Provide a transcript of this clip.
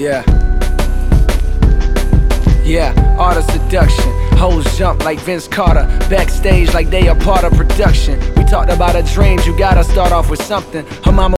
Yeah. Yeah, art of seduction. Hoes jump like Vince Carter, backstage like they are part of production. We talked about our dreams, you gotta start off with something. Her mama